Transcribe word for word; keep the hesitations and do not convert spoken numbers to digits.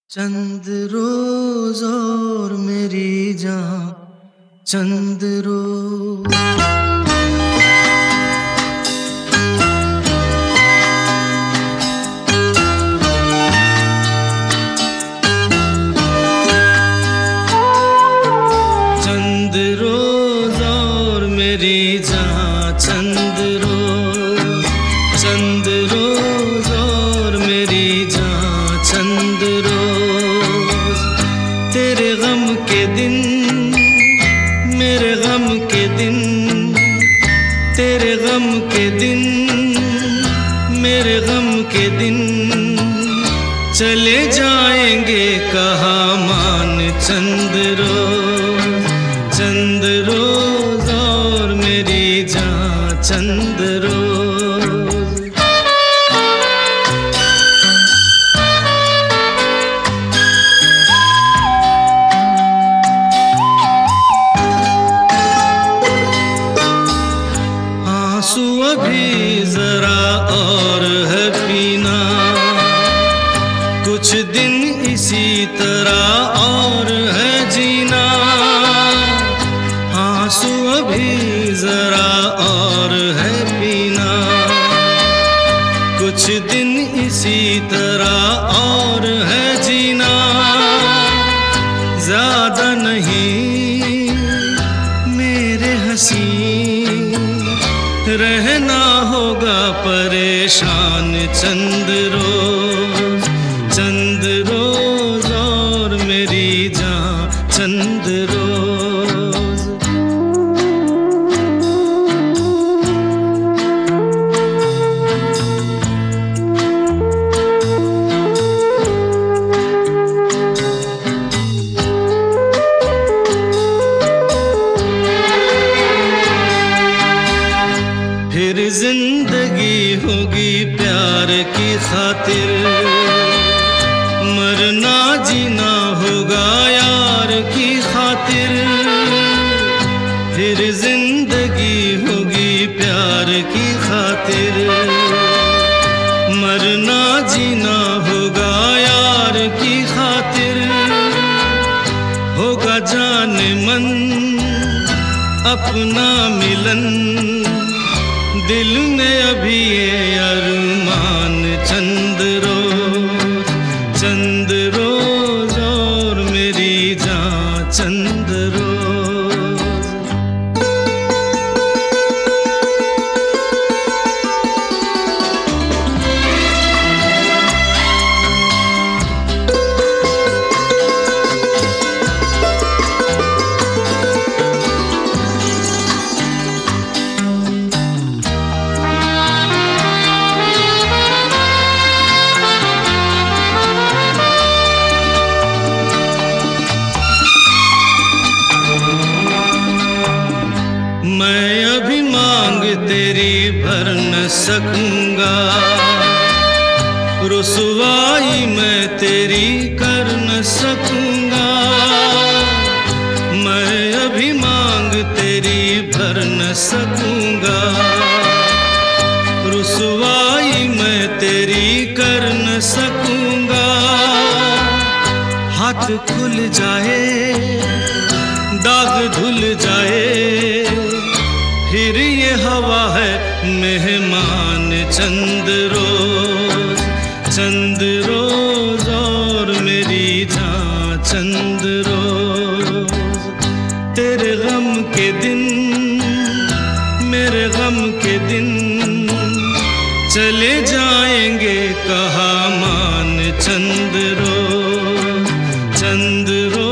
चंद रोज और मेरी जान चंद रोज। चंद रोज और मेरी जान चंद रोज, चंद रोज और मेरी जान चंद रोज। तेरे गम के दिन मेरे गम के दिन, तेरे गम के दिन मेरे गम के दिन चले जाएंगे कहाँ मान। चंद रोज चंद रोज और मेरी जान चंद रोज। आंसू अभी जरा और है पीना, कुछ दिन इसी तरह और है जीना। आंसू अभी जरा और है पीना, कुछ दिन इसी तरह और है जीना। ज्यादा नहीं मेरे हंसी, रहना होगा परेशान। चंद रोज चंद रोज और मेरी जान चंद रोज। फिर जिंदगी होगी प्यार की खातिर, मरना जीना होगा यार की खातिर। फिर जिंदगी होगी प्यार की खातिर, मरना जीना होगा यार की खातिर। होगा जाने मन अपना मिलन, दिल में अभी ये अरमान। चंद रोज चंद रोज और मेरी जान चंद रोज। मैं अभी मांग तेरी भर न सकूंगा, रुसवाई मैं तेरी कर न सकूंगा। मैं अभी मांग तेरी भर न सकूंगा, रुसवाई मैं तेरी कर न सकूंगा। हाथ खुल जाए दाग धुल जाए, फिर ये हवा है मेहमान। चंद रोज चंद रोज और मेरी जान चंद रोज। तेरे गम के दिन मेरे गम के दिन चले जाएंगे कहाँ मान। चंद रोज चंद रोज